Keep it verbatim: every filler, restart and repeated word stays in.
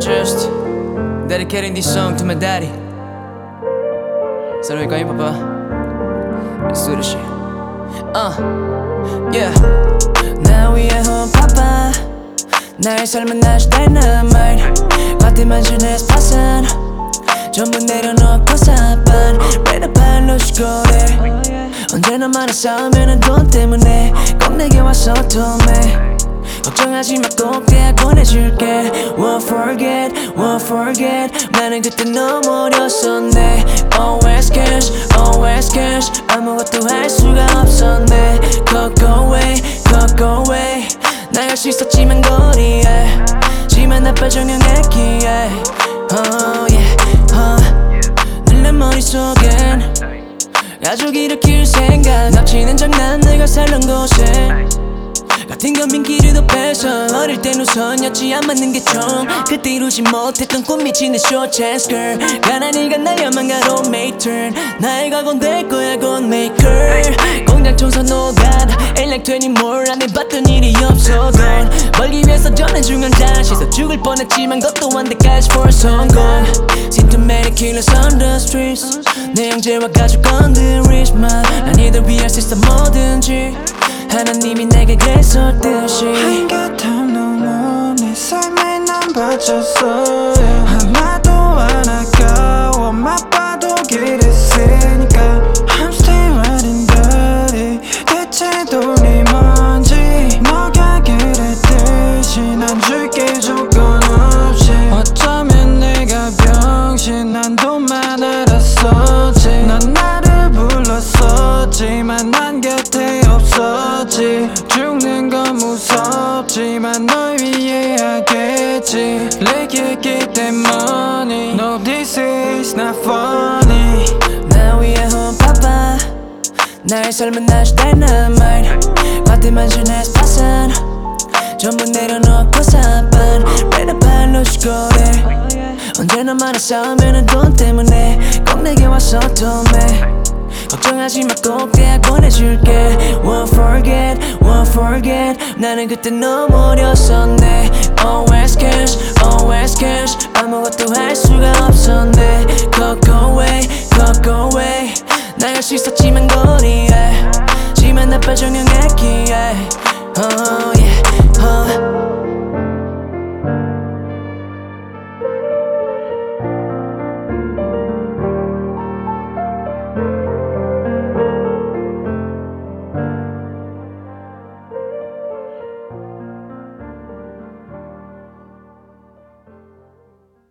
just dedicating this song to my daddy. 사랑할까요, 빠빠? Mitsubishi. Uh, yeah. 나 위해 혼 빠빠. 나의 삶은 아주 dynamite. 겉에만 주는 스팟은 전부 내려놓고 사반. Ready 발로 시골에 언제나 많은 싸우면은 돈 때문에 꼭 내게 와서 도움해. 걱정하지 마, 꼭 대학원해줄게. Won't forget, won't forget. 나는 그때 너무 어렸었네. Always cash, always cash. 아무것도 할 수가 없었네. Go go away, go go away. 나갈 수 있었지만 거리에 지만 나빠 정형했기에. Oh yeah, uh. 늘 내 머릿속엔 가족 일으킬 생각. 납치는 장난 내가 살던 곳에 같은 건 민기류도 뺏어. 어릴 땐 우선이었지 안 맞는 게 좀. 그때 이루지 못했던 꿈 미치는 short chance girl. 가난이가 날려만 가로 make turn. 나의 각오는 될 거야 곧 maker. 공장 청소 노가다 일량되니 뭘 안 해봤던 일이 없어. 돈 벌기 위해서 전해준 건 다시서 죽을 뻔했지만 그것도 완벽까지 for 성공. Seen too many killers on the streets. 내 형제와 가족 건드 rich man. 난 이들 위할 수 있어 뭐든지. 하나님이 내게 그랬었듯이 한곁한 눈은 내 삶에 난 바쳤어. 하나도 안 아까워. 맛봐도 길했으니까 I'm still riding dirty. 대체 돈이 뭔지 너가 그랬듯이 난 줄게 조건 없이. 어쩌면 내가 병신. 난 돈만 알았었지. 난 나를 불렀었지만 난 곁에 없었지. 죽는 건 무섭지만 널 위해 하겠지. 내게 때문에 No this is not funny. 나 위해 혼 빠빠. 나의 삶은 아주 dynamite. 겉에만 주는 스팟은 전부 내려놓고 사반. Ready 발로 시골에 언제나 많은 싸우면은 돈 때문에 꼭 내게 와서 도움해. 걱정하지 마, 꼭 대학원해줄게. Won't forget, won't forget. 나는 그때 너무 어렸었네. Always cash, always cash. 아무것도 할 수가 없었네. Go go away, go go away. 나갈 수 있었지만 거리에 지만 나빠 정형했기에. Oh yeah, oh.